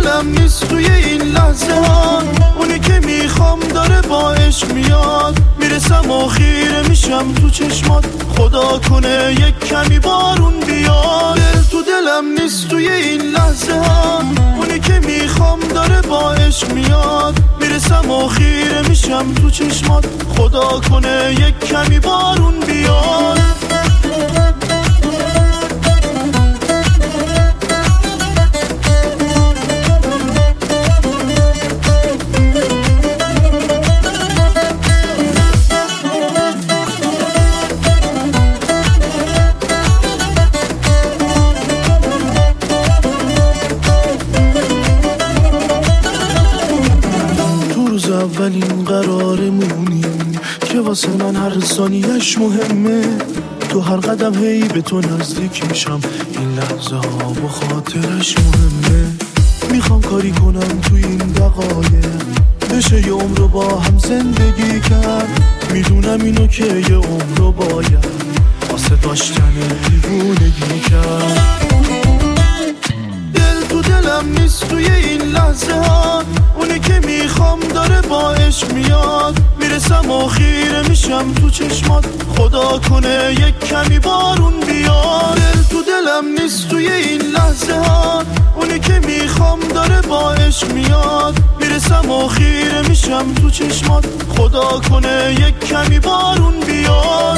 دلم نیست توی این لحظه ها، اونی که میخوام داره با عشق میاد، میرسم و خیره میشم تو چشمات، خدا کنه یک کمی بارون بیاد. دل تو دلم نیست توی این لحظه ها، اونی که میخوام داره با عشق میاد، میرسم و خیره میشم تو چشمات، خدا کنه یک کمی بارون بیاد. اولین قرارمونیم که واسه من هر ثانیه‌اش مهمه، تو هر قدم هی به تو نزدیک میشم، این لحظه ها با خاطرش مهمه. میخوام کاری کنم تو این دقایق، بشه یه عمر رو با هم زندگی کرد، میدونم اینو که یه عمر رو باید واسه داشتن دیوونگی کرد. دل تو دلم نیست توی این لحظه ها، اونی که میخوام داره با عشق میاد، میرسم و خیره میشم تو چشمات، خدا کنه یک کمی بارون بیاد. دل تو دلم نیست توی این لحظه ها، اونی که میخوام داره با عشق میاد، میرسم و خیره میشم تو چشمات، خدا کنه یک کمی بارون بیاد.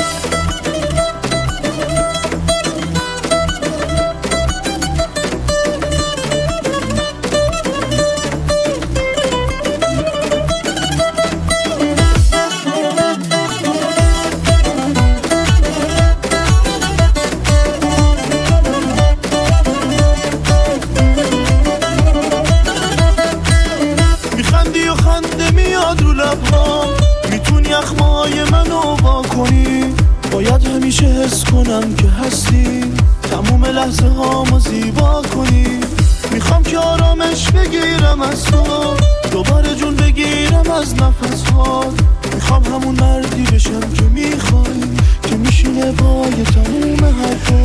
خنده میاد رو لبهام، میتونی اخمای منو با کنی، باید همیشه حس کنم که هستی، تموم لحظه هامو زیبا کنی. میخوام که آرامش بگیرم از تو، دوباره جون بگیرم از نفس ها، میخوام همون مردی بشم که میخوای، که میشینه با یه تموم حرفا.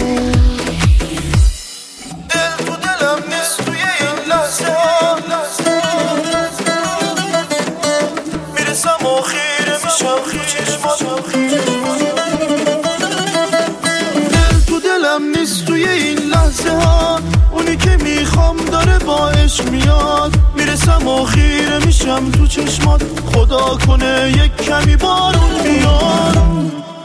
دل تو دلم نیست توی این لحظه ها، میرسم و خیره میشم تو چشمات. دل تو دلم نیست توی این لحظه ها، اونی که میخوام داره با عشق میاد، میرسم و خیره میشم تو چشمات، خدا کنه یک کمی بارون بیاد.